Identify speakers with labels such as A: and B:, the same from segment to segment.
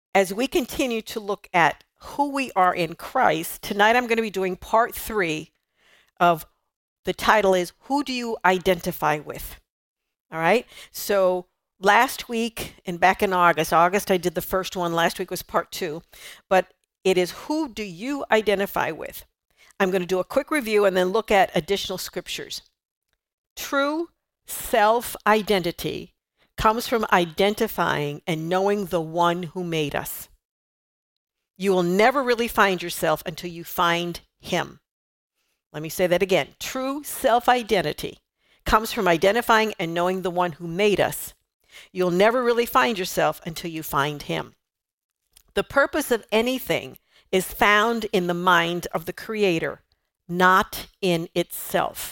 A: As we continue to look at who we are in Christ, tonight I'm going to be doing part 3 of the title is Who Do You Identify With? All right. So last week and back in August, I did the first one. Last week was part 2, but it is Who Do You Identify With? I'm going to do a quick review and then look at additional scriptures. True self-identity comes from identifying and knowing the one who made us. You will never really find yourself until you find him. Let me say that again. True self-identity comes from identifying and knowing the one who made us. You'll never really find yourself until you find him. The purpose of anything is found in the mind of the Creator, not in itself.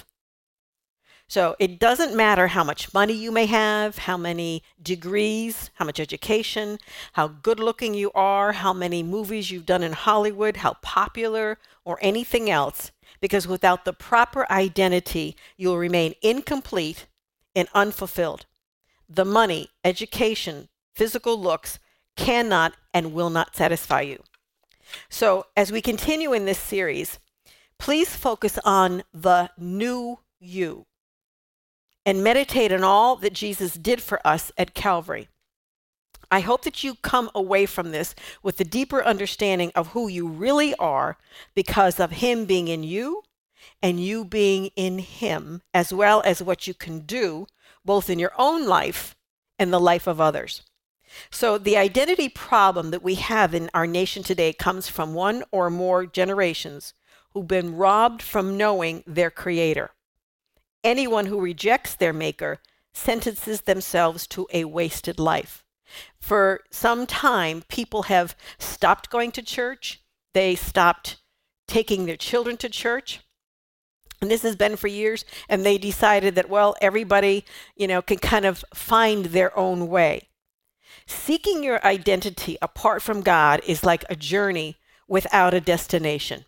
A: So it doesn't matter how much money you may have, how many degrees, how much education, how good looking you are, how many movies you've done in Hollywood, how popular, or anything else, because without the proper identity, you'll remain incomplete and unfulfilled. The money, education, physical looks cannot and will not satisfy you. So as we continue in this series, please focus on the new you and meditate on all that Jesus did for us at Calvary. I hope that you come away from this with a deeper understanding of who you really are because of him being in you and you being in him, as well as what you can do both in your own life and the life of others. So the identity problem that we have in our nation today comes from one or more generations who've been robbed from knowing their Creator. Anyone who rejects their maker sentences themselves to a wasted life. For some time, people have stopped going to church. They stopped taking their children to church. And this has been for years. And they decided that, well, everybody, can kind of find their own way. Seeking your identity apart from God is like a journey without a destination.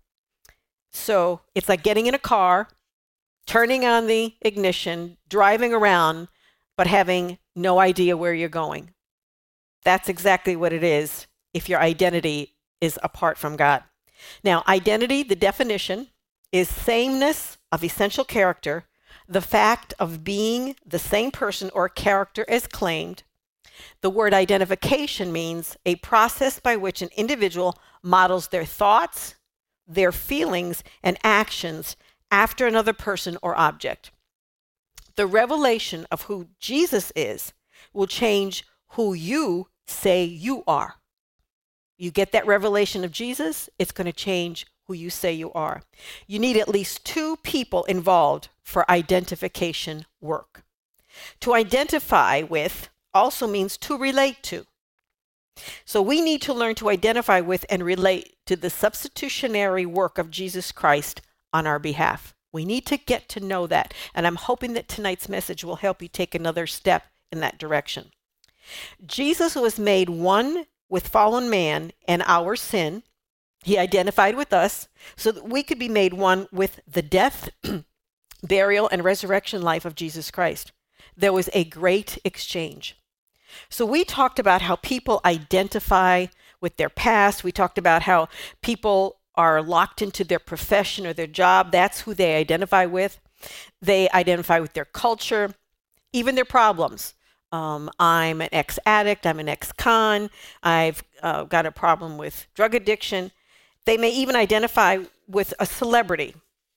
A: So it's like getting in a car, turning on the ignition, driving around, but having no idea where you're going. That's exactly what it is if your identity is apart from God. Now, identity, the definition, is sameness of essential character, the fact of being the same person or character as claimed. The word identification means a process by which an individual models their thoughts, their feelings, and actions after another person or object. The revelation of who Jesus is will change who you say you are. You get that revelation of Jesus, it's going to change who you say you are. You need at least 2 people involved for identification work. To identify with also means to relate to. So we need to learn to identify with and relate to the substitutionary work of Jesus Christ on our behalf. We need to get to know that. And I'm hoping that tonight's message will help you take another step in that direction. Jesus was made one with fallen man and our sin. He identified with us so that we could be made one with the death, burial, and resurrection life of Jesus Christ. There was a great exchange. So we talked about how people identify with their past. We talked about how people are locked into their profession or their job. That's who they identify with. They identify with their culture, even their problems. I'm an ex-addict. I'm an ex-con. I've got a problem with drug addiction. They may even identify with a celebrity,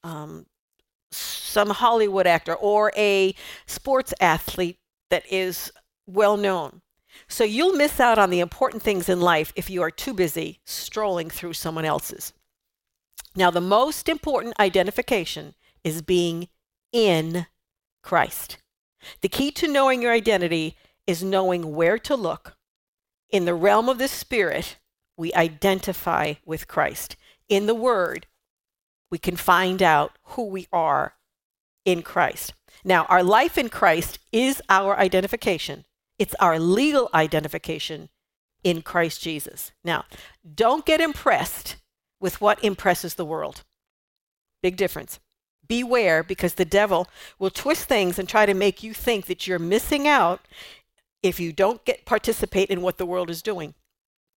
A: some Hollywood actor, or a sports athlete that is well known. So you'll miss out on the important things in life if you are too busy strolling through someone else's. Now, the most important identification is being in Christ. The key to knowing your identity is knowing where to look. In the realm of the Spirit, we identify with Christ. In the Word, we can find out who we are in Christ. Now, our life in Christ is our identification. It's our legal identification in Christ Jesus. Now, don't get impressed with what impresses the world. Big difference. Beware, because the devil will twist things and try to make you think that you're missing out if you don't participate in what the world is doing.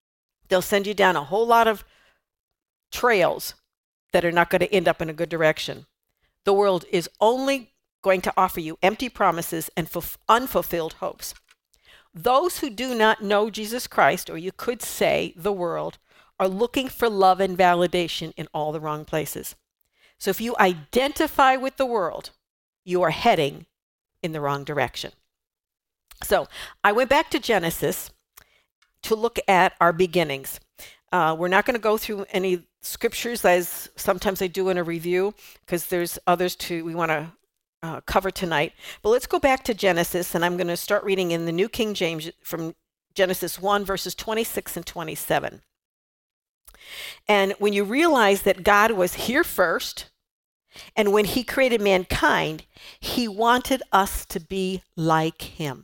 A: They'll send you down a whole lot of trails that are not going to end up in a good direction. The world is only going to offer you empty promises and unfulfilled hopes. Those who do not know Jesus Christ, or you could say the world, are looking for love and validation in all the wrong places. So if you identify with the world, you are heading in the wrong direction. So I went back to Genesis to look at our beginnings. We're not going to go through any scriptures as sometimes I do in a review, because there's others we want to cover tonight. But let's go back to Genesis, and I'm going to start reading in the New King James from Genesis 1, verses 26 and 27. And when you realize that God was here first, and when he created mankind, he wanted us to be like him.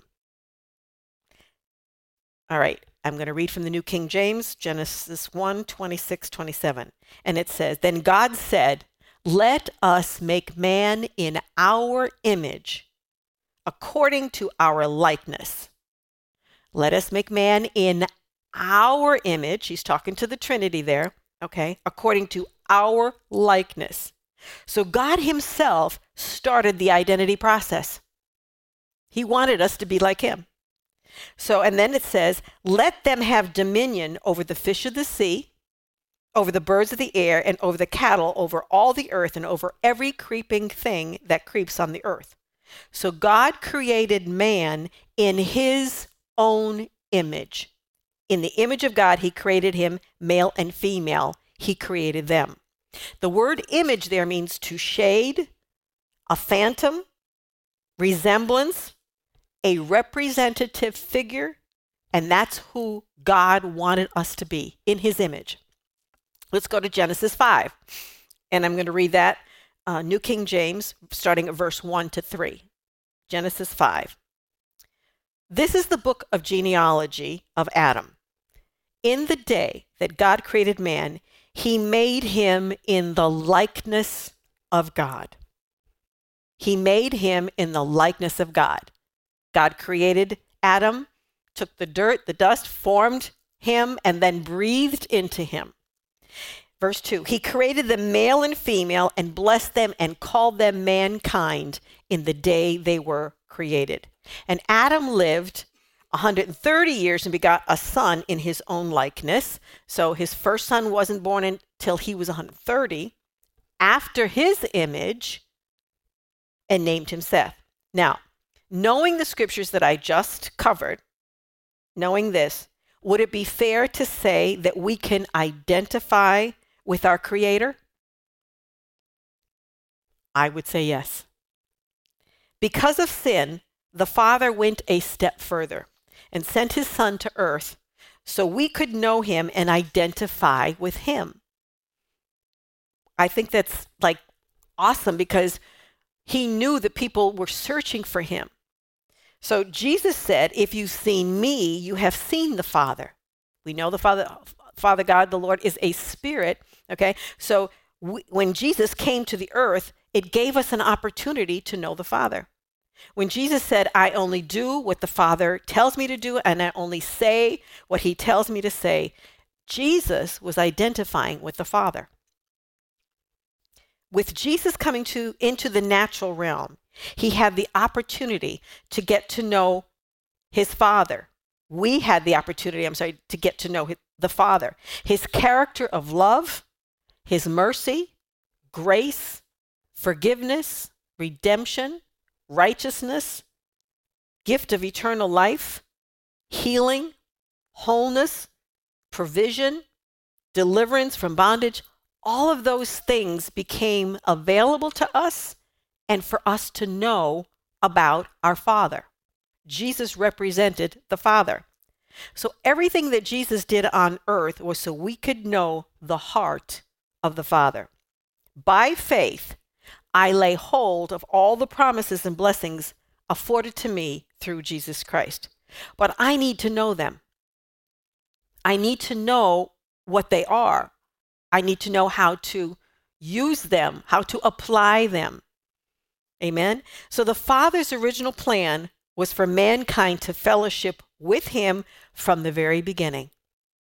A: All right, I'm going to read from the New King James, Genesis 1, 26, 27. And it says, "Then God said, 'Let us make man in our image, according to our likeness.'" Let us make man in our image. He's talking to the Trinity there, okay? According to our likeness. So God himself started the identity process. He wanted us to be like him. So, and then it says, "Let them have dominion over the fish of the sea, over the birds of the air, and over the cattle, over all the earth, and over every creeping thing that creeps on the earth." So God created man in his own image. In the image of God, he created him, male and female. He created them. The word image there means to shade, a phantom, resemblance, a representative figure, and that's who God wanted us to be, in his image. Let's go to Genesis 5, and I'm going to read that, New King James, starting at verse 1 to 3. Genesis 5. "This is the book of genealogy of Adam. In the day that God created man, he made him in the likeness of God." He made him in the likeness of God. God created Adam, took the dirt, the dust, formed him, and then breathed into him. Verse 2, "He created them male and female and blessed them and called them mankind in the day they were created. And Adam lived 130 years and begot a son in his own likeness." So his first son wasn't born until he was 130, after his image, and named him Seth. Now, knowing the scriptures that I just covered, knowing this, would it be fair to say that we can identify with our Creator? I would say yes. Because of sin, the Father went a step further and sent his Son to earth so we could know him and identify with him. I think that's like awesome, because he knew that people were searching for him. So Jesus said, "If you've seen me, you have seen the Father." We know the Father God, the Lord, is a spirit, okay? So when Jesus came to the earth, it gave us an opportunity to know the Father. When Jesus said, "I only do what the Father tells me to do, and I only say what he tells me to say," Jesus was identifying with the Father. With Jesus coming into the natural realm, he had the opportunity to get to know his Father. We had the opportunity, to get to know the Father. His character of love, his mercy, grace, forgiveness, redemption, righteousness, gift of eternal life, healing, wholeness, provision, deliverance from bondage. All of those things became available to us and for us to know about our Father. Jesus represented the Father. So everything that Jesus did on earth was so we could know the heart of the Father. By faith, I lay hold of all the promises and blessings afforded to me through Jesus Christ. But I need to know them. I need to know what they are. I need to know how to use them, how to apply them. Amen. So the Father's original plan was for mankind to fellowship with him from the very beginning.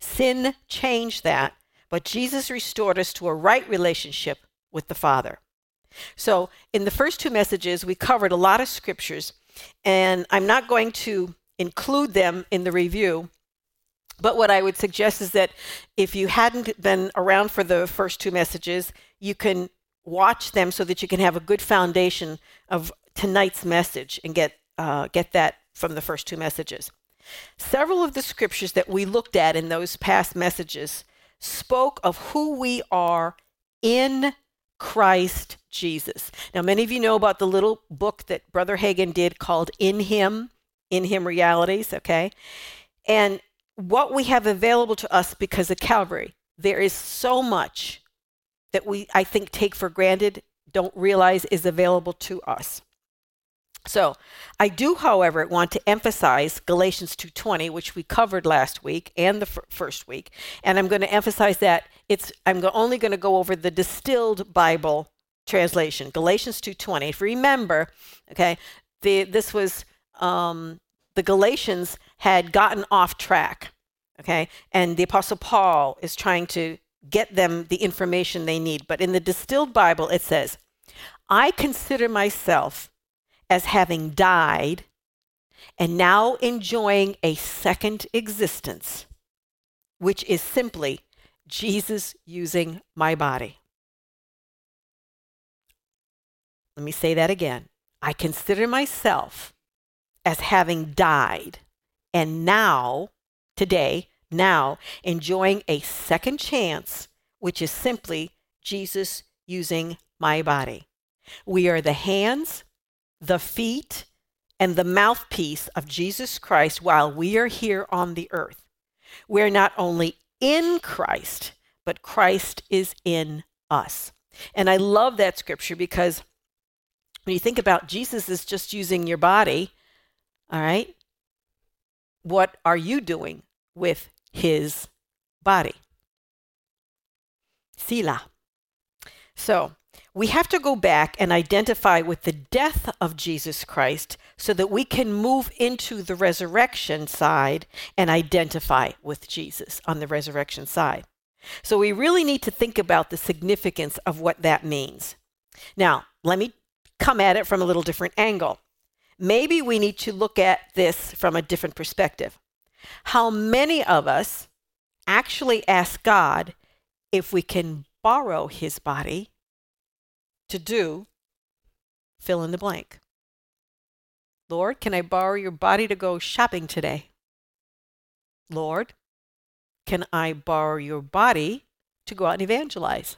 A: Sin changed that, but Jesus restored us to a right relationship with the Father. So in the first two messages, we covered a lot of scriptures, and I'm not going to include them in the review, but what I would suggest is that if you hadn't been around for the first two messages, you can watch them so that you can have a good foundation of tonight's message and get that from the first two messages. Several of the scriptures that we looked at in those past messages spoke of who we are in Christ Jesus. Now, many of you know about the little book that Brother Hagin did called In Him Realities, okay? And what we have available to us because of Calvary, there is so much that we, I think, take for granted, don't realize is available to us. So I do, however, want to emphasize Galatians 2:20, which we covered last week and the first week. And I'm going to emphasize that I'm only going to go over the distilled Bible translation, Galatians 2:20. If you remember, okay, this was the Galatians had gotten off track, okay, and the Apostle Paul is trying to get them the information they need. But in the distilled Bible, it says, I consider myself as having died and now enjoying a second existence, which is simply Jesus using my body. Let me say that again. I consider myself as having died and now, today, now enjoying a second chance, which is simply Jesus using my body. We are the hands, the feet, and the mouthpiece of Jesus Christ while we are here on the earth. We're not only in Christ, but Christ is in us. And I love that scripture because when you think about Jesus is just using your body, all right, what are you doing with his body? Sila. So we have to go back and identify with the death of Jesus Christ so that we can move into the resurrection side and identify with Jesus on the resurrection side. So we really need to think about the significance of what that means. Now, let me come at it from a little different angle. Maybe we need to look at this from a different perspective. How many of us actually ask God if we can borrow his body to do fill in the blank? Lord, can I borrow your body to go shopping today? Lord, can I borrow your body to go out and evangelize?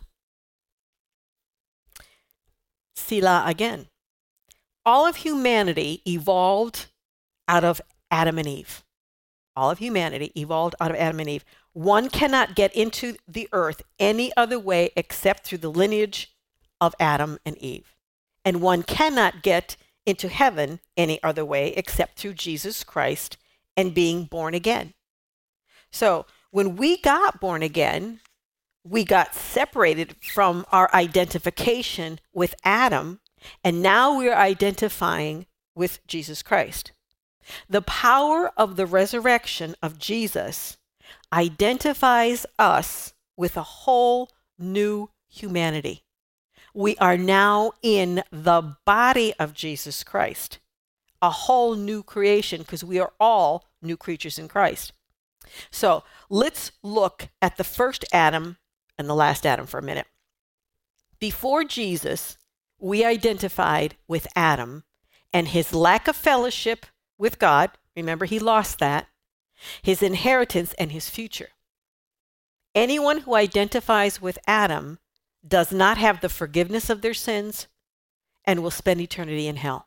A: Selah again. All of humanity evolved out of Adam and Eve. All of humanity evolved out of Adam and Eve. One cannot get into the earth any other way except through the lineage of Adam and Eve. And one cannot get into heaven any other way except through Jesus Christ and being born again. So when we got born again, we got separated from our identification with Adam, and now we're identifying with Jesus Christ. The power of the resurrection of Jesus identifies us with a whole new humanity. We are now in the body of Jesus Christ, a whole new creation, because we are all new creatures in Christ. So let's look at the first Adam and the last Adam for a minute. Before Jesus, we identified with Adam and his lack of fellowship with God. Remember, he lost that. His inheritance and his future. Anyone who identifies with Adam does not have the forgiveness of their sins and will spend eternity in hell.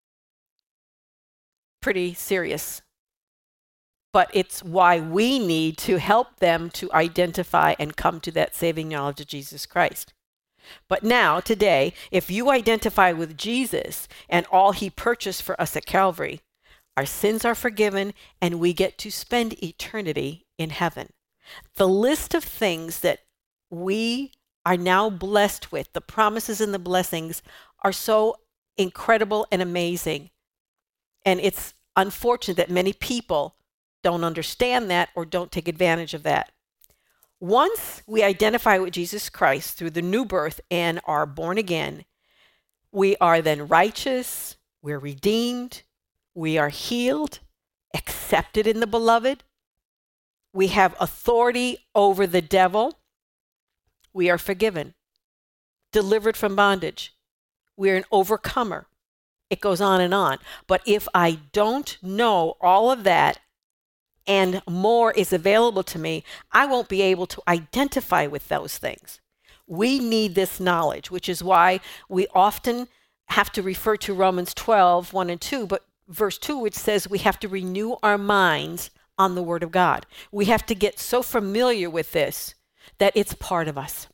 A: Pretty serious. But it's why we need to help them to identify and come to that saving knowledge of Jesus Christ. But now, today, if you identify with Jesus and all he purchased for us at Calvary, our sins are forgiven and we get to spend eternity in heaven. The list of things that we are now blessed with, the promises and the blessings, are so incredible and amazing. And it's unfortunate that many people don't understand that, or don't take advantage of that. Once we identify with Jesus Christ through the new birth and are born again, we are then righteous, we're redeemed, we are healed, accepted in the beloved. We have authority over the devil. We are forgiven, delivered from bondage. We're an overcomer. It goes on and on. But if I don't know all of that and more is available to me, I won't be able to identify with those things. We need this knowledge, which is why we often have to refer to Romans 12, 1 and 2, but verse 2, which says we have to renew our minds on the Word of God. We have to get so familiar with this that it's part of us.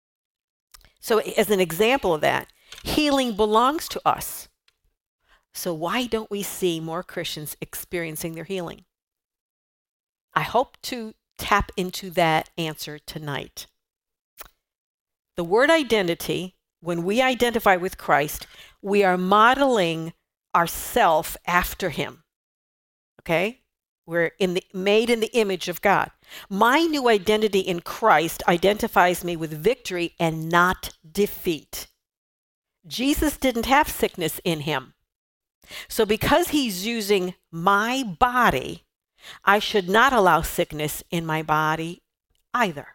A: So as an example of that, healing belongs to us. So why don't we see more Christians experiencing their healing? I hope to tap into that answer tonight. The word identity, when we identify with Christ, we are modeling ourself after him. Okay? We're made in the image of God. My new identity in Christ identifies me with victory and not defeat. Jesus didn't have sickness in him. So because he's using my body, I should not allow sickness in my body either.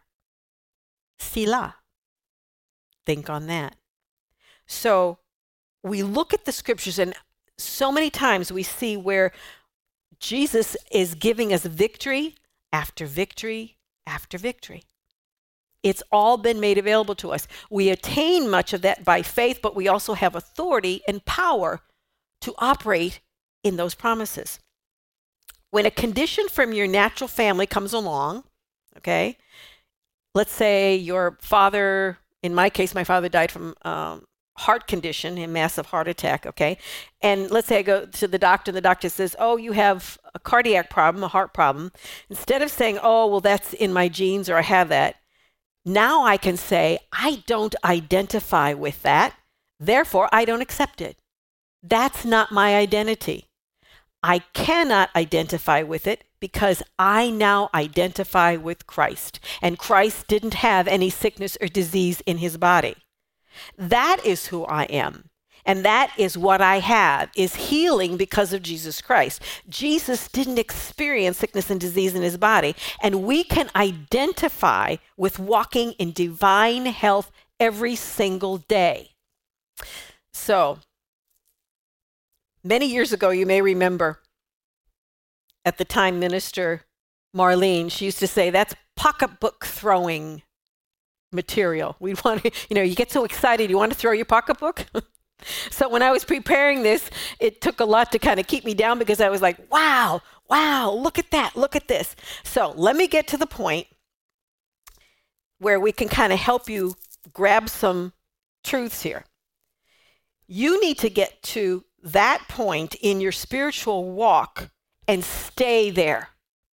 A: Selah. Think on that. So we look at the scriptures, and so many times we see where Jesus is giving us victory after victory after victory. It's all been made available to us. We attain much of that by faith, but we also have authority and power to operate in those promises. When a condition from your natural family comes along, okay, let's say your father, in my case, my father died from heart condition, a massive heart attack, okay? And let's say I go to the doctor and the doctor says, oh, you have a cardiac problem, a heart problem. Instead of saying, oh, well, that's in my genes or I have that, now I can say, I don't identify with that, therefore I don't accept it. That's not my identity. I cannot identify with it because I now identify with Christ, and Christ didn't have any sickness or disease in his body. That is who I am. And that is what I have, is healing because of Jesus Christ. Jesus didn't experience sickness and disease in his body. And we can identify with walking in divine health every single day. So, many years ago, you may remember, at the time, Minister Marlene, she used to say, that's pocketbook throwing material. We want to, you get so excited, you want to throw your pocketbook. So when I was preparing this, it took a lot to kind of keep me down because I was like, wow, look at that, look at this. So let me get to the point where we can kind of help you grab some truths here. You need to get to that point in your spiritual walk and stay there.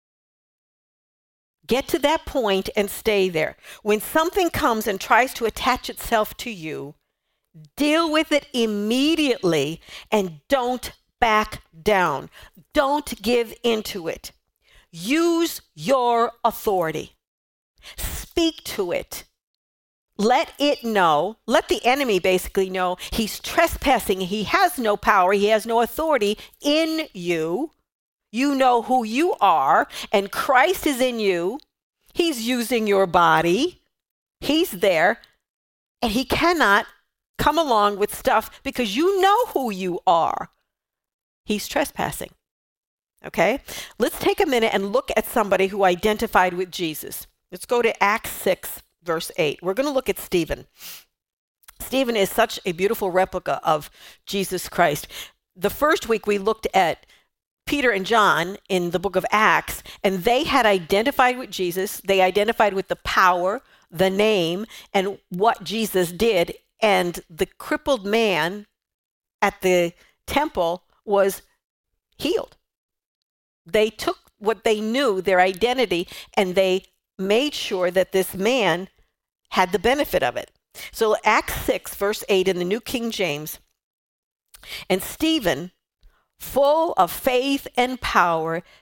A: Get to that point and stay there. When something comes and tries to attach itself to you, deal with it immediately and don't back down. Don't give into it. Use your authority. Speak to it. Let it know, let the enemy basically know he's trespassing. He has no power. He has no authority in you. You know who you are, and Christ is in you. He's using your body. He's there, and he cannot come along with stuff because you know who you are. He's trespassing. Okay? Let's take a minute and look at somebody who identified with Jesus. Let's go to Acts 6, verse 8. We're going to look at Stephen. Stephen is such a beautiful replica of Jesus Christ. The first week we looked at Peter and John in the book of Acts, and they had identified with Jesus. They identified with the power, the name, and what Jesus did. And the crippled man at the temple was healed. They took what they knew, their identity, and they made sure that this man had the benefit of it. So Acts 6, verse 8 in the New King James, and Stephen, full of faith and power,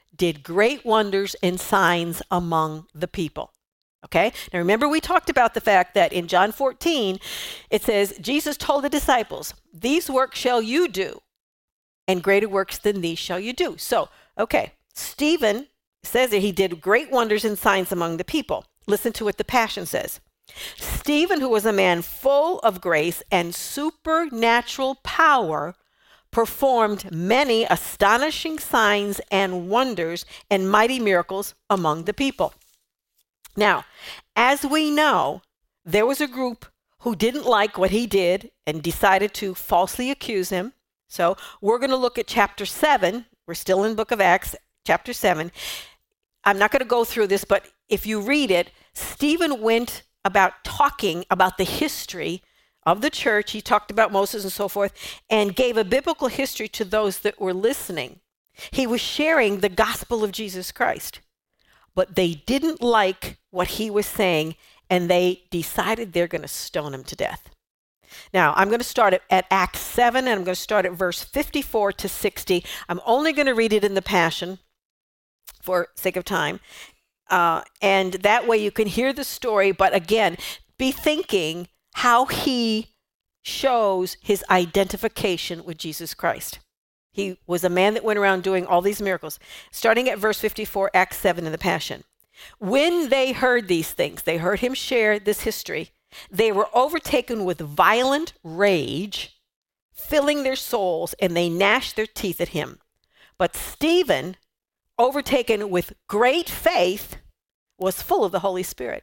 A: did great wonders and signs among the people. Okay, now remember we talked about the fact that in John 14, it says, Jesus told the disciples, these works shall you do, and greater works than these shall you do. So, okay, Stephen says that he did great wonders and signs among the people. Listen to what the Passion says. Stephen, who was a man full of grace and supernatural power, performed many astonishing signs and wonders and mighty miracles among the people. Now, as we know, there was a group who didn't like what he did and decided to falsely accuse him. So we're going to look at chapter 7. We're still in the book of Acts, chapter 7. I'm not going to go through this, but if you read it, Stephen went about talking about the history of the church. He talked about Moses and so forth, and gave a biblical history to those that were listening. He was sharing the gospel of Jesus Christ. But they didn't like what he was saying, and they decided they're going to stone him to death. Now, I'm going to start at Acts 7, and I'm going to start at verse 54 to 60. I'm only going to read it in the Passion for sake of time. And that way you can hear the story, but again, be thinking how he shows his identification with Jesus Christ. He was a man that went around doing all these miracles. Starting at verse 54, Acts 7 in the Passion. When they heard these things, they heard him share this history, they were overtaken with violent rage, filling their souls, and they gnashed their teeth at him. But Stephen, overtaken with great faith, was full of the Holy Spirit.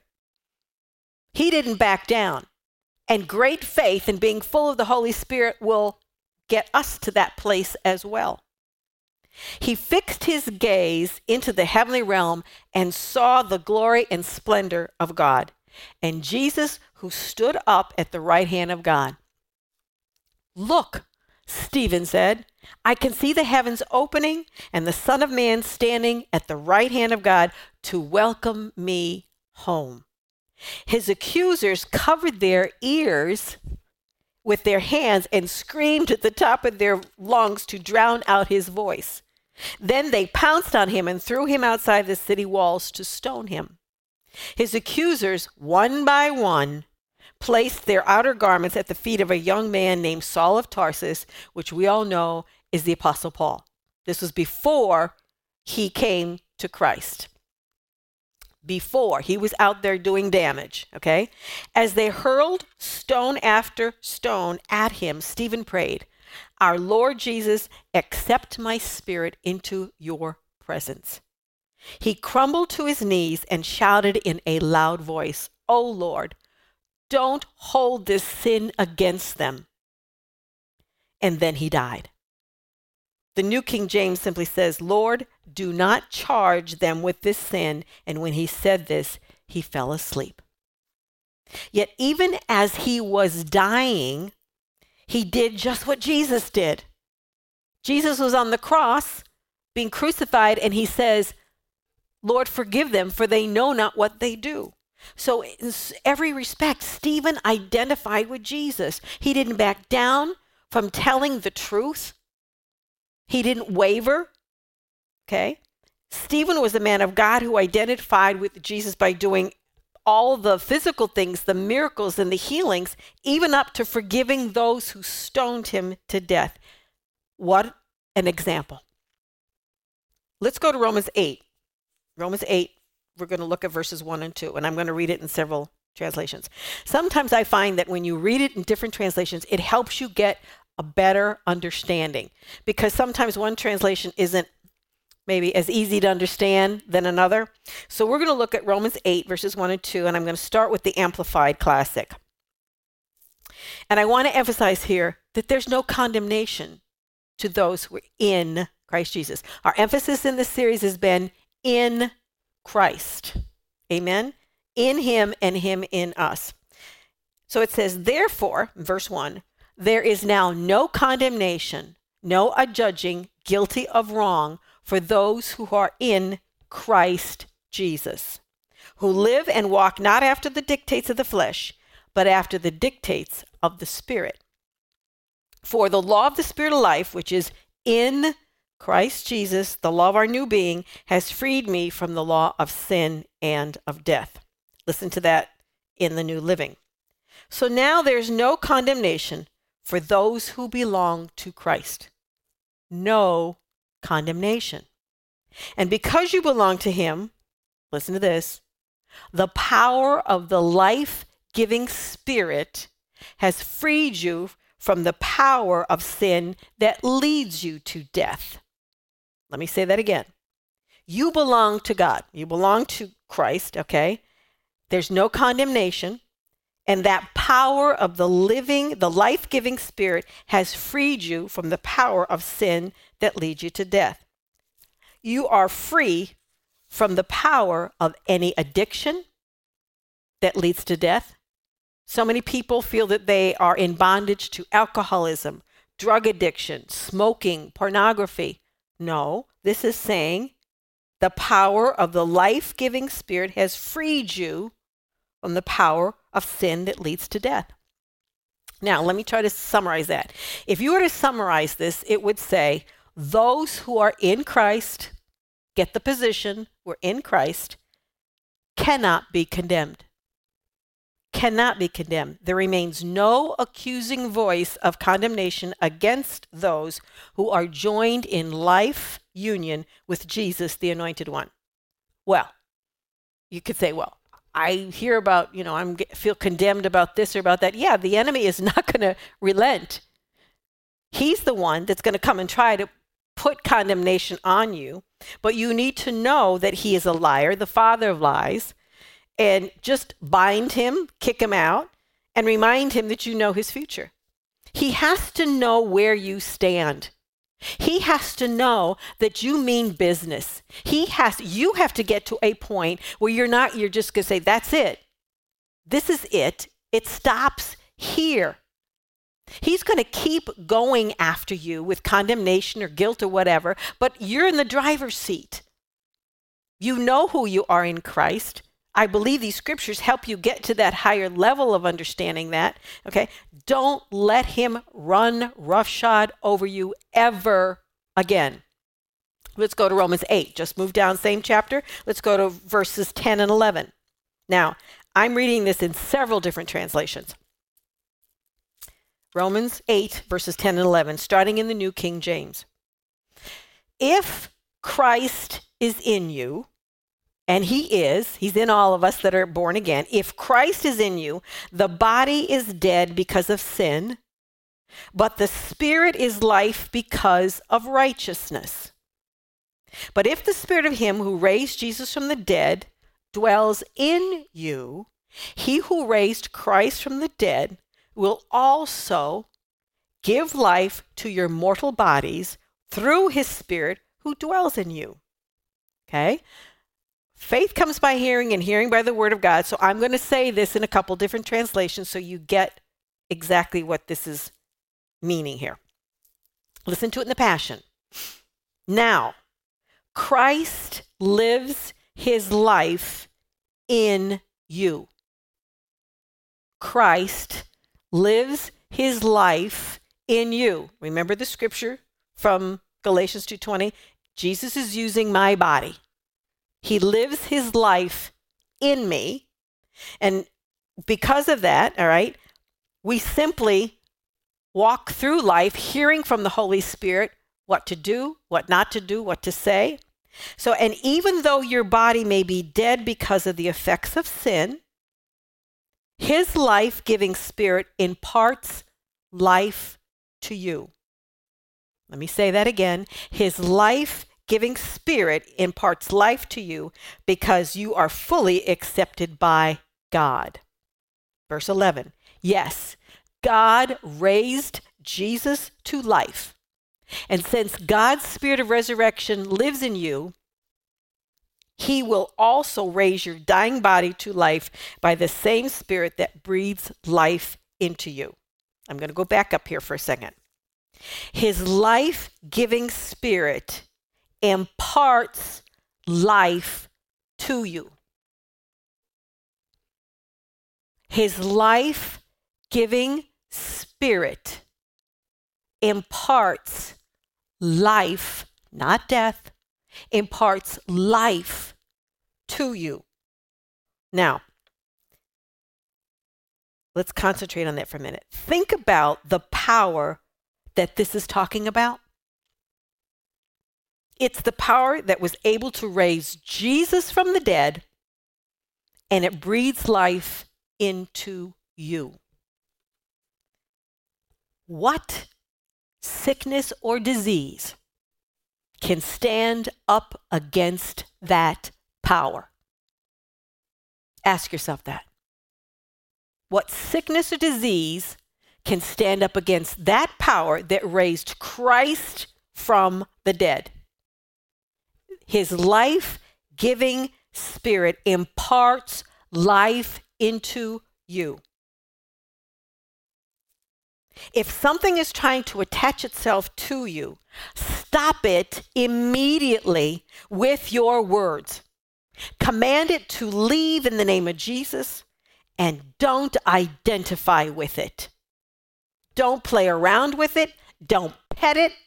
A: He didn't back down. And great faith and being full of the Holy Spirit will get us to that place as well. He fixed his gaze into the heavenly realm and saw the glory and splendor of God, and Jesus who stood up at the right hand of God. Look, Stephen said, I can see the heavens opening and the Son of Man standing at the right hand of God to welcome me home. His accusers covered their ears with their hands and screamed at the top of their lungs to drown out his voice. Then they pounced on him and threw him outside the city walls to stone him. His accusers, one by one, placed their outer garments at the feet of a young man named Saul of Tarsus, which we all know is the Apostle Paul. This was before he came to Christ. Before he was out there doing damage, okay? As they hurled stone after stone at him, Stephen prayed, Our Lord Jesus, accept my spirit into your presence. He crumbled to his knees and shouted in a loud voice, O Lord, don't hold this sin against them. And then he died. The New King James simply says, Lord, do not charge them with this sin. And when he said this, he fell asleep. Yet even as he was dying, he did just what Jesus did. Jesus was on the cross being crucified, and he says, Lord, forgive them, for they know not what they do. So in every respect, Stephen identified with Jesus. He didn't back down from telling the truth. He didn't waver. Okay? Stephen was a man of God who identified with Jesus by doing all the physical things, the miracles and the healings, even up to forgiving those who stoned him to death. What an example. Let's go to Romans 8. Romans 8, we're going to look at verses 1 and 2, and I'm going to read it in several translations. Sometimes I find that when you read it in different translations, it helps you get a better understanding, because sometimes one translation isn't maybe as easy to understand than another. So we're going to look at Romans 8, verses 1 and 2, and I'm going to start with the Amplified Classic. And I want to emphasize here that there's no condemnation to those who are in Christ Jesus. Our emphasis in this series has been in Christ. Amen? In him and him in us. So it says, therefore, verse 1, there is now no condemnation, no adjudging guilty of wrong for those who are in Christ Jesus, who live and walk not after the dictates of the flesh, but after the dictates of the Spirit. For the law of the Spirit of life, which is in Christ Jesus, the law of our new being, has freed me from the law of sin and of death. Listen to that in the New Living. So now there's no condemnation for those who belong to Christ. No condemnation. And because you belong to him, listen to this, the power of the life-giving Spirit has freed you from the power of sin that leads you to death. Let me say that again. You belong to God. You belong to Christ, okay? There's no condemnation. And that power of the life-giving Spirit has freed you from the power of sin that leads you to death. You are free from the power of any addiction that leads to death. So many people feel that they are in bondage to alcoholism, drug addiction, smoking, pornography. No, this is saying the power of the life-giving Spirit has freed you from the power of sin that leads to death. Now, let me try to summarize that. If you were to summarize this, it would say, those who are in Christ, get the position, we're in Christ, cannot be condemned. Cannot be condemned. There remains no accusing voice of condemnation against those who are joined in life union with Jesus, the Anointed One. Well, you could say, well, I hear about, feel condemned about this or about that. Yeah, the enemy is not going to relent. He's the one that's going to come and try to put condemnation on you. But you need to know that he is a liar, the father of lies, and just bind him, kick him out, and remind him that you know his future. He has to know where you stand. He has to know that you mean business. You have to get to a point where you're just going to say, that's it. This is it. It stops here. He's going to keep going after you with condemnation or guilt or whatever, but you're in the driver's seat. You know who you are in Christ. I believe these scriptures help you get to that higher level of understanding that, okay? Don't let him run roughshod over you ever again. Let's go to Romans 8. Just move down, same chapter. Let's go to verses 10 and 11. Now, I'm reading this in several different translations. Romans 8, verses 10 and 11, starting in the New King James. If Christ is in you, and he's in all of us that are born again. If Christ is in you, the body is dead because of sin, but the spirit is life because of righteousness. But if the spirit of him who raised Jesus from the dead dwells in you, he who raised Christ from the dead will also give life to your mortal bodies through his spirit who dwells in you. Okay? Faith comes by hearing and hearing by the word of God. So I'm going to say this in a couple different translations so you get exactly what this is meaning here. Listen to it in the Passion. Now, Christ lives his life in you. Christ lives his life in you. Remember the scripture from Galatians 2:20? Jesus is using my body. He lives his life in me. And because of that, all right, we simply walk through life hearing from the Holy Spirit what to do, what not to do, what to say. So, and even though your body may be dead because of the effects of sin, his life-giving spirit imparts life to you. Let me say that again. His life-giving spirit imparts life to you because you are fully accepted by God. Verse 11. Yes, God raised Jesus to life. And since God's spirit of resurrection lives in you, he will also raise your dying body to life by the same spirit that breathes life into you. I'm going to go back up here for a second. His life-giving spirit imparts life to you. His life-giving spirit imparts life, not death, imparts life to you. Now, let's concentrate on that for a minute. Think about the power that this is talking about. It's the power that was able to raise Jesus from the dead, and it breathes life into you. What sickness or disease can stand up against that power? Ask yourself that. What sickness or disease can stand up against that power that raised Christ from the dead? His life-giving Spirit imparts life into you. If something is trying to attach itself to you, stop it immediately with your words. Command it to leave in the name of Jesus, and don't identify with it. Don't play around with it. Don't pet it.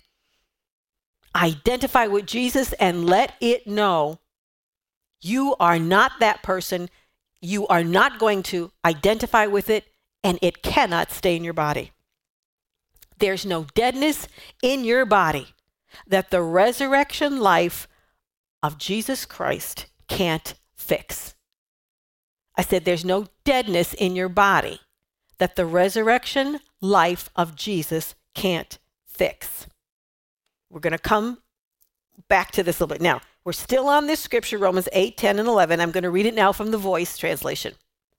A: Identify with Jesus and let it know you are not that person. You are not going to identify with it, and it cannot stay in your body. There's no deadness in your body that the resurrection life of Jesus Christ can't fix. I said there's no deadness in your body that the resurrection life of Jesus can't fix. We're going to come back to this a little bit. Now, we're still on this scripture, Romans 8, 10, and 11. I'm going to read it now from the Voice translation.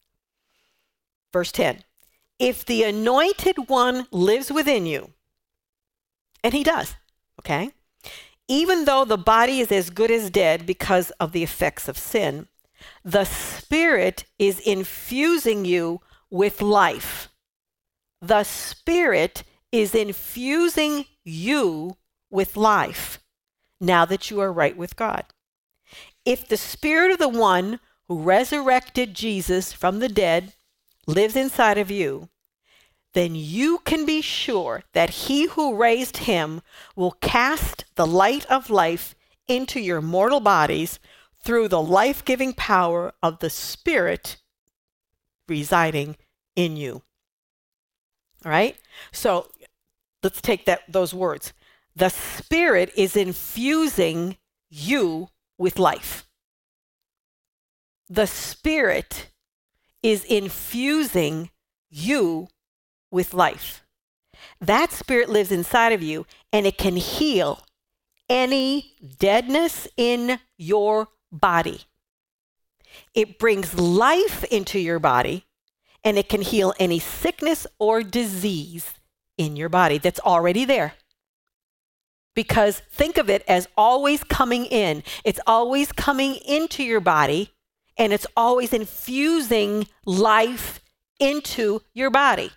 A: Verse 10. If the anointed one lives within you, and he does, okay? Even though the body is as good as dead because of the effects of sin, the Spirit is infusing you with life. The Spirit is infusing you with life now that you are right with God. If the Spirit of the one who resurrected Jesus from the dead lives inside of you, then you can be sure that he who raised him will cast the light of life into your mortal bodies through the life-giving power of the Spirit residing in you. All right? So let's take those words. The Spirit is infusing you with life. The Spirit is infusing you with life. That Spirit lives inside of you, and it can heal any deadness in your body. It brings life into your body, and it can heal any sickness or disease in your body that's already there. Because think of it as always coming in. It's always coming into your body, and it's always infusing life into your body.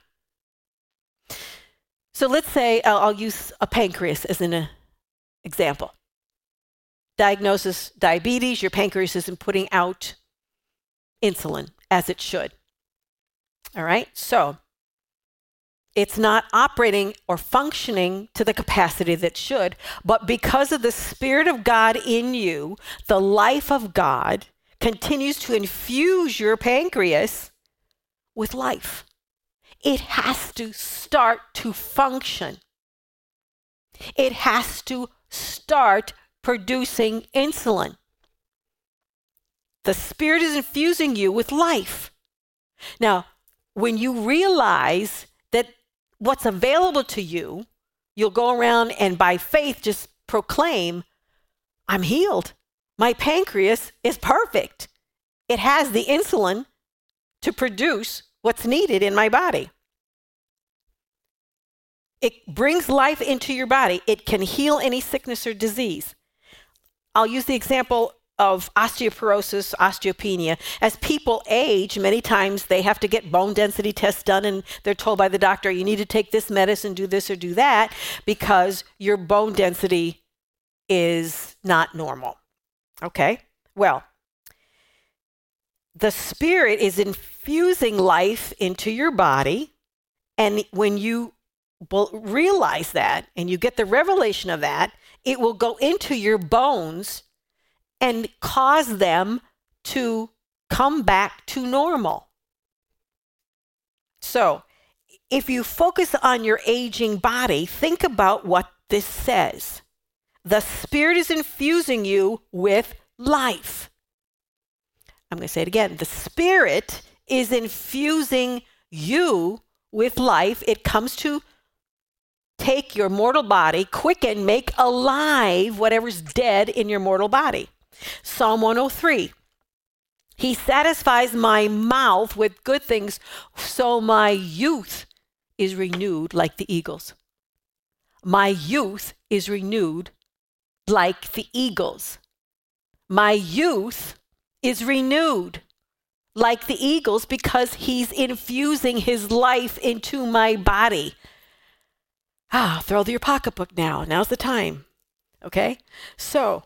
A: So let's say I'll use a pancreas as an example. Diagnosis, diabetes, your pancreas isn't putting out insulin as it should. All right, so it's not operating or functioning to the capacity that should, but because of the Spirit of God in you, the life of God continues to infuse your pancreas with life. It has to start to function. It has to start producing insulin. The Spirit is infusing you with life. Now, when you realize that what's available to you, you'll go around and by faith just proclaim, I'm healed. My pancreas is perfect. It has the insulin to produce what's needed in my body. It brings life into your body. It can heal any sickness or disease. I'll use the example of osteoporosis, osteopenia. As people age, many times they have to get bone density tests done, and they're told by the doctor, you need to take this medicine, do this or do that, because your bone density is not normal. Okay? Well, the Spirit is infusing life into your body, and when you realize that and you get the revelation of that, it will go into your bones and cause them to come back to normal. So, if you focus on your aging body, think about what this says. The Spirit is infusing you with life. I'm going to say it again. The Spirit is infusing you with life. It comes to take your mortal body, quicken, make alive whatever's dead in your mortal body. Psalm 103. He satisfies my mouth with good things, so my youth is renewed like the eagles. My youth is renewed like the eagles. My youth is renewed like the eagles because he's infusing his life into my body. Throw your pocketbook now. Now's the time. Okay? So,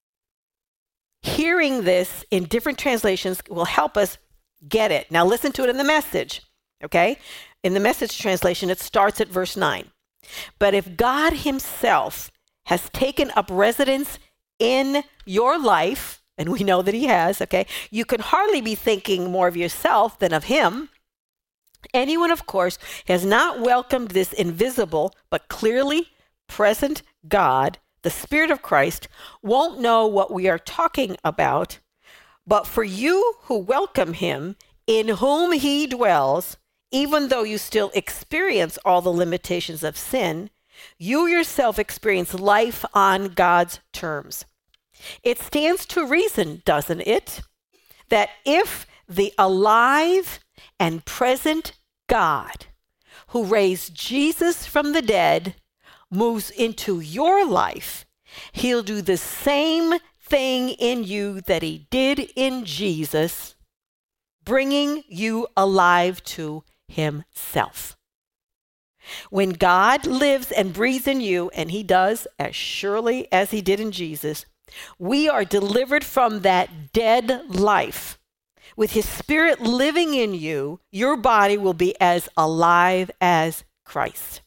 A: hearing this in different translations will help us get it. Now listen to it in the Message. Okay? In the Message translation, it starts at verse 9. But if God himself has taken up residence in your life, and we know that he has, okay, you can hardly be thinking more of yourself than of him. Anyone, of course, has not welcomed this invisible but clearly present God, the Spirit of Christ, won't know what we are talking about. But for you who welcome him, in whom he dwells, even though you still experience all the limitations of sin, you yourself experience life on God's terms. It stands to reason, doesn't it, that if the alive and present God who raised Jesus from the dead moves into your life, he'll do the same thing in you that he did in Jesus, bringing you alive to himself. When God lives and breathes in you, and he does as surely as he did in Jesus, we are delivered from that dead life. With his Spirit living in you, your body will be as alive as Christ.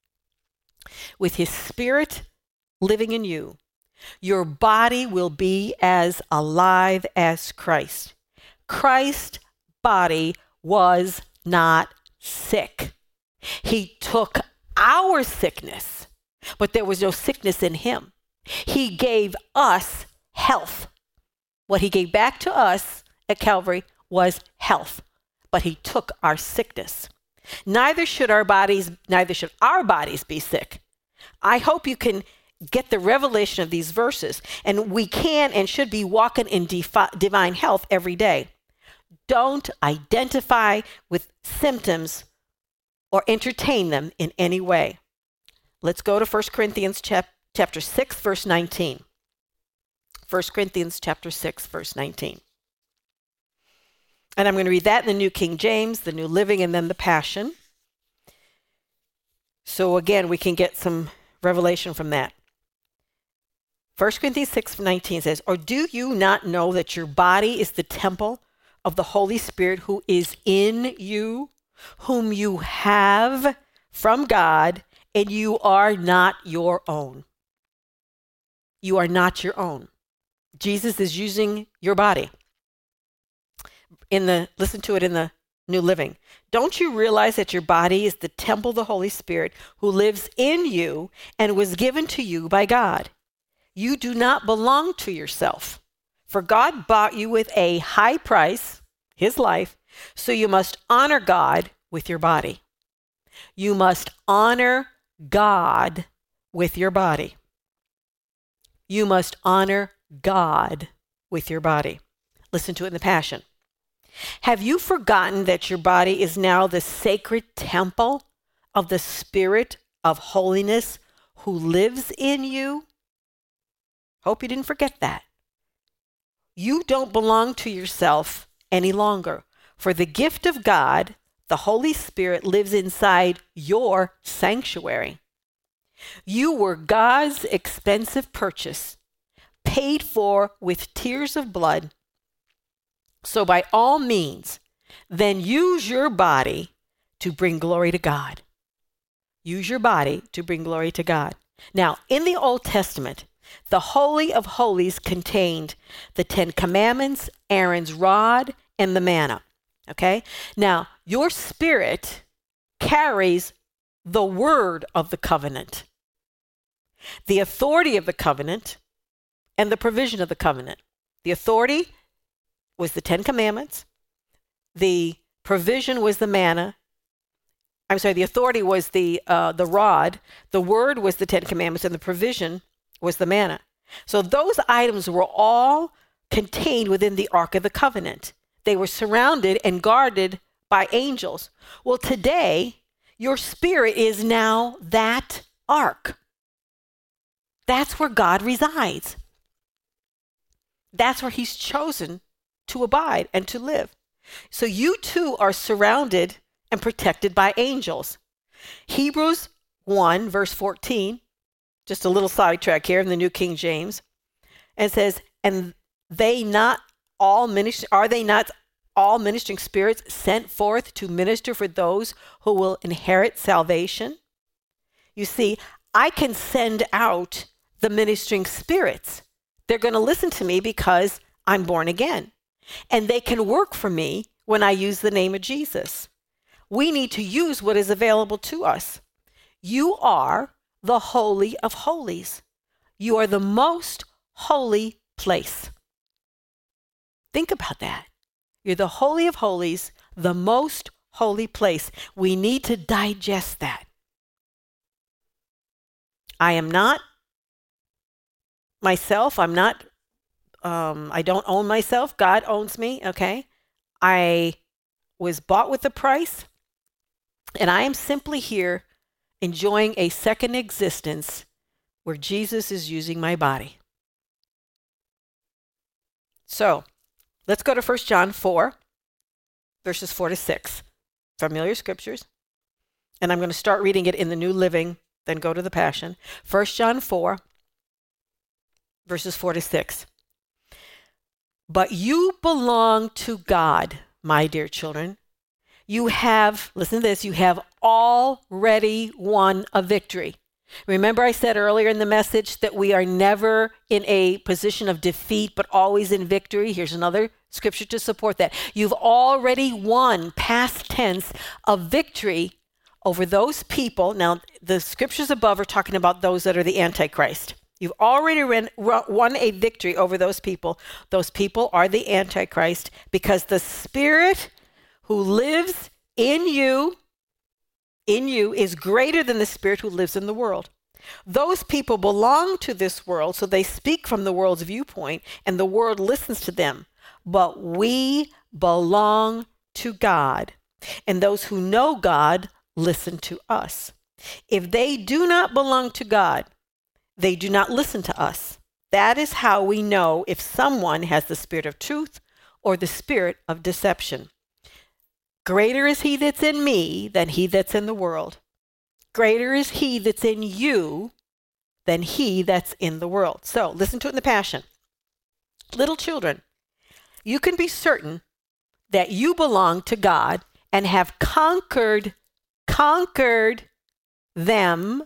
A: With his Spirit living in you, your body will be as alive as Christ. Christ's body was not sick. He took our sickness, but there was no sickness in him. He gave us health. What he gave back to us at Calvary was health, but he took our sickness. Neither should our bodies be sick. I hope you can get the revelation of these verses, and we can and should be walking in divine health every day. Don't identify with symptoms or entertain them in any way. Let's go to 1 Corinthians chapter 6, verse 19. 1 Corinthians chapter 6, verse 19. And I'm going to read that in the New King James, the New Living, and then the Passion. So again, we can get some revelation from that. 1 Corinthians 6:19 says, or do you not know that your body is the temple of the Holy Spirit who is in you, whom you have from God, and you are not your own? You are not your own. Jesus is using your body. Listen to it in the New Living. Don't you realize that your body is the temple of the Holy Spirit who lives in you and was given to you by God? You do not belong to yourself, for God bought you with a high price, his life, so you must honor God with your body. You must honor God with your body. You must honor God with your body. Listen to it in the Passion. Have you forgotten that your body is now the sacred temple of the Spirit of holiness who lives in you? Hope you didn't forget that. You don't belong to yourself any longer, for the gift of God, the Holy Spirit, lives inside your sanctuary. You were God's expensive purchase, paid for with tears of blood. So by all means, then use your body to bring glory to God. Use your body to bring glory to God. Now, in the Old Testament, the Holy of Holies contained the 10 Commandments, Aaron's rod, and the manna. Okay? Now, your spirit carries the word of the covenant, the authority of the covenant, and the provision of the covenant. The authority was the 10 Commandments. The provision was the manna. The authority was the rod. The word was the 10 Commandments, and the provision was the manna. So those items were all contained within the Ark of the Covenant. They were surrounded and guarded by angels. Well, today, your spirit is now that ark. That's where God resides. That's where he's chosen to abide and to live. So you too are surrounded and protected by angels. Hebrews 1, verse 14, just a little sidetrack here in the New King James, and says, and they not all minister, are they not all ministering spirits sent forth to minister for those who will inherit salvation? You see, I can send out the ministering spirits. They're going to listen to me because I'm born again. And they can work for me when I use the name of Jesus. We need to use what is available to us. You are the Holy of Holies. You are the most holy place. Think about that. You're the Holy of Holies, the most holy place. We need to digest that. I am not myself. I'm not, I don't own myself. God owns me, okay? I was bought with a price, and I am simply here enjoying a second existence where Jesus is using my body. So let's go to 1 John 4, verses 4 to 6. Familiar scriptures. And I'm going to start reading it in the New Living, then go to the Passion. 1 John 4, verses 4 to 6. But you belong to God, my dear children. You have, listen to this, you have already won a victory. Remember I said earlier in the message that we are never in a position of defeat, but always in victory. Here's another scripture to support that. You've already won, past tense, a victory over those people. Now, the scriptures above are talking about those that are the Antichrist. You've already won a victory over those people. Those people are the Antichrist because the Spirit who lives in you is greater than the spirit who lives in the world. Those people belong to this world, so they speak from the world's viewpoint, and the world listens to them. But we belong to God, and those who know God listen to us. If they do not belong to God, they do not listen to us. That is how we know if someone has the spirit of truth or the spirit of deception. Greater is he that's in me than he that's in the world. Greater is he that's in you than he that's in the world. So listen to it in the Passion. Little children, you can be certain that you belong to God and have conquered them,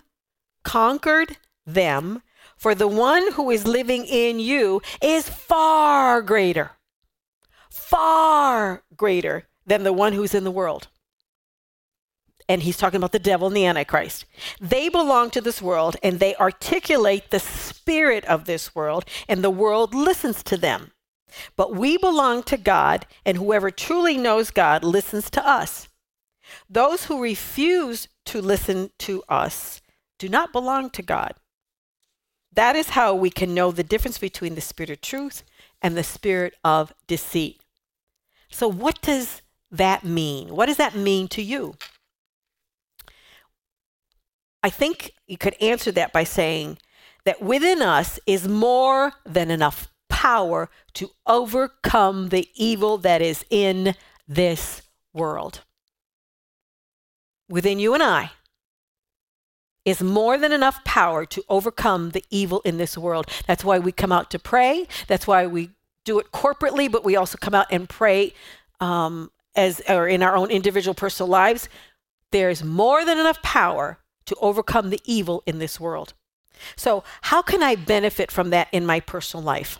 A: for the one who is living in you is far greater than the one who's in the world. And he's talking about the devil and the Antichrist. They belong to this world, and they articulate the spirit of this world, and the world listens to them. But we belong to God, and whoever truly knows God listens to us. Those who refuse to listen to us do not belong to God. That is how we can know the difference between the spirit of truth and the spirit of deceit. So what does that mean? What does that mean to you? I think you could answer that by saying that within us is more than enough power to overcome the evil that is in this world. Within you and I is more than enough power to overcome the evil in this world. That's why we come out to pray. That's why we do it corporately, but we also come out and pray or in our own individual personal lives. There's more than enough power to overcome the evil in this world. So how can I benefit from that in my personal life?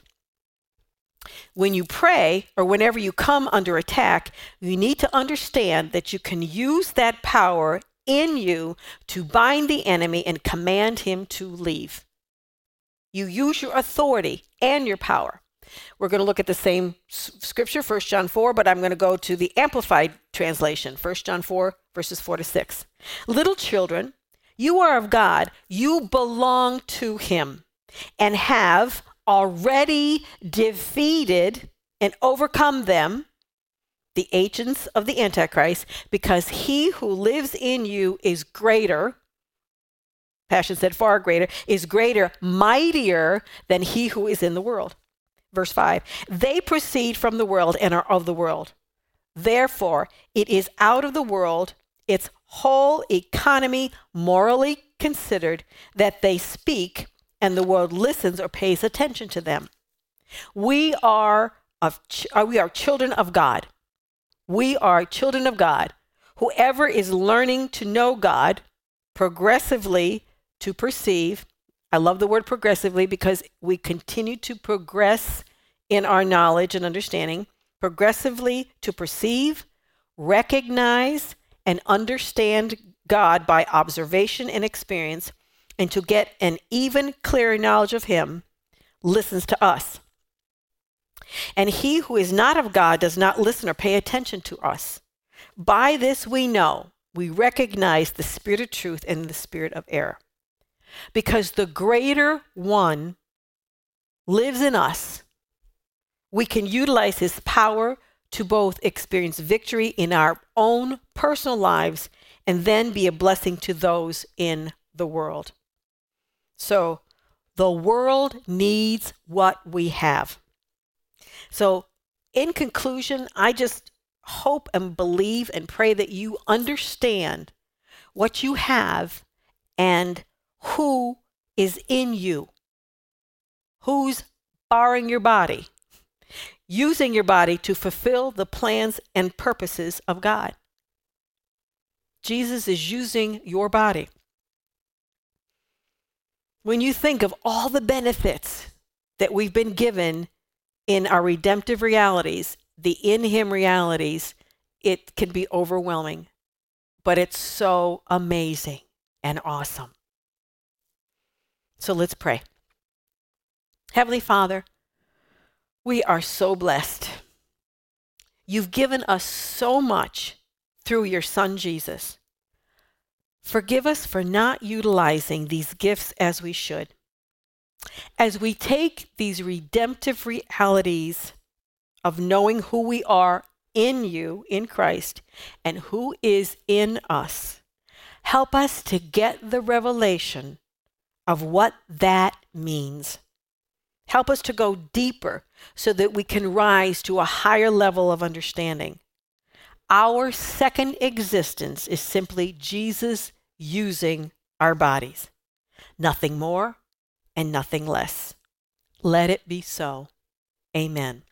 A: When you pray or whenever you come under attack, you need to understand that you can use that power in you to bind the enemy and command him to leave. You use your authority and your power. We're going to look at the same scripture, 1 John 4, but I'm going to go to the Amplified translation, 1 John 4, verses 4 to 6. Little children, you are of God, you belong to him, and have already defeated and overcome them, the agents of the Antichrist, because he who lives in you is greater, Passion said far greater, is greater, mightier than he who is in the world. Verse 5, they proceed from the world and are of the world. Therefore, it is out of the world, its whole economy morally considered, that they speak and the world listens or pays attention to them. We are children of God. We are children of God. Whoever is learning to know God progressively to perceive, I love the word progressively because we continue to progress in our knowledge and understanding, progressively to perceive, recognize, and understand God by observation and experience, and to get an even clearer knowledge of him, listens to us. And he who is not of God does not listen or pay attention to us. By this we know, we recognize the spirit of truth and the spirit of error. Because the greater one lives in us, we can utilize his power to both experience victory in our own personal lives and then be a blessing to those in the world. So the world needs what we have. So in conclusion, I just hope and believe and pray that you understand what you have and who is in you, who's borrowing your body, using your body to fulfill the plans and purposes of God. Jesus is using your body. When you think of all the benefits that we've been given in our redemptive realities, the in him realities, it can be overwhelming, but it's so amazing and awesome. So let's pray. Heavenly Father, we are so blessed. You've given us so much through your Son, Jesus. Forgive us for not utilizing these gifts as we should. As we take these redemptive realities of knowing who we are in you, in Christ, and who is in us, help us to get the revelation of what that means. Help us to go deeper so that we can rise to a higher level of understanding. Our second existence is simply Jesus using our bodies. Nothing more and nothing less. Let it be so. Amen.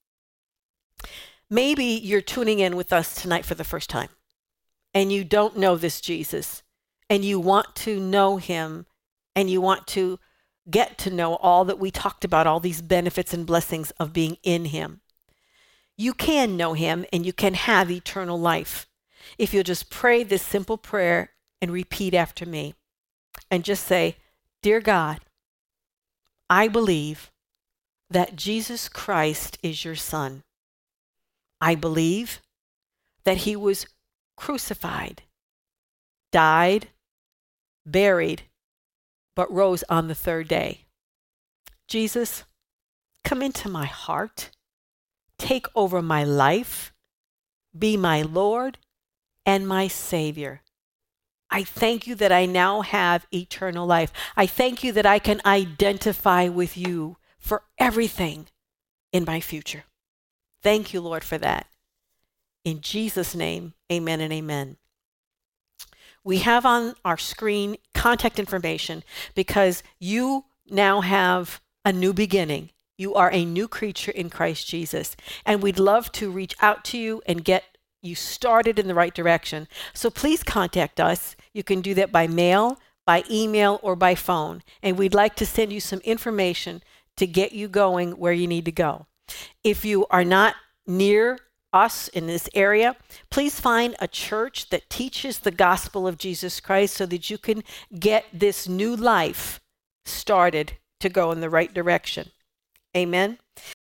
A: Maybe you're tuning in with us tonight for the first time and you don't know this Jesus and you want to know him and you want to get to know all that we talked about, all these benefits and blessings of being in him. You can know him and you can have eternal life if you'll just pray this simple prayer and repeat after me and just say, Dear God, I believe that Jesus Christ is your Son. I believe that he was crucified, died, buried, but rose on the third day. Jesus, come into my heart, take over my life, be my Lord and my Savior. I thank you that I now have eternal life. I thank you that I can identify with you for everything in my future. Thank you, Lord, for that. In Jesus' name, amen and amen. We have on our screen contact information because you now have a new beginning. You are a new creature in Christ Jesus. And we'd love to reach out to you and get you started in the right direction. So please contact us. You can do that by mail, by email or by phone, and we'd like to send you some information to get you going where you need to go. If you are not near us in this area, please find a church that teaches the gospel of Jesus Christ so that you can get this new life started to go in the right direction. Amen.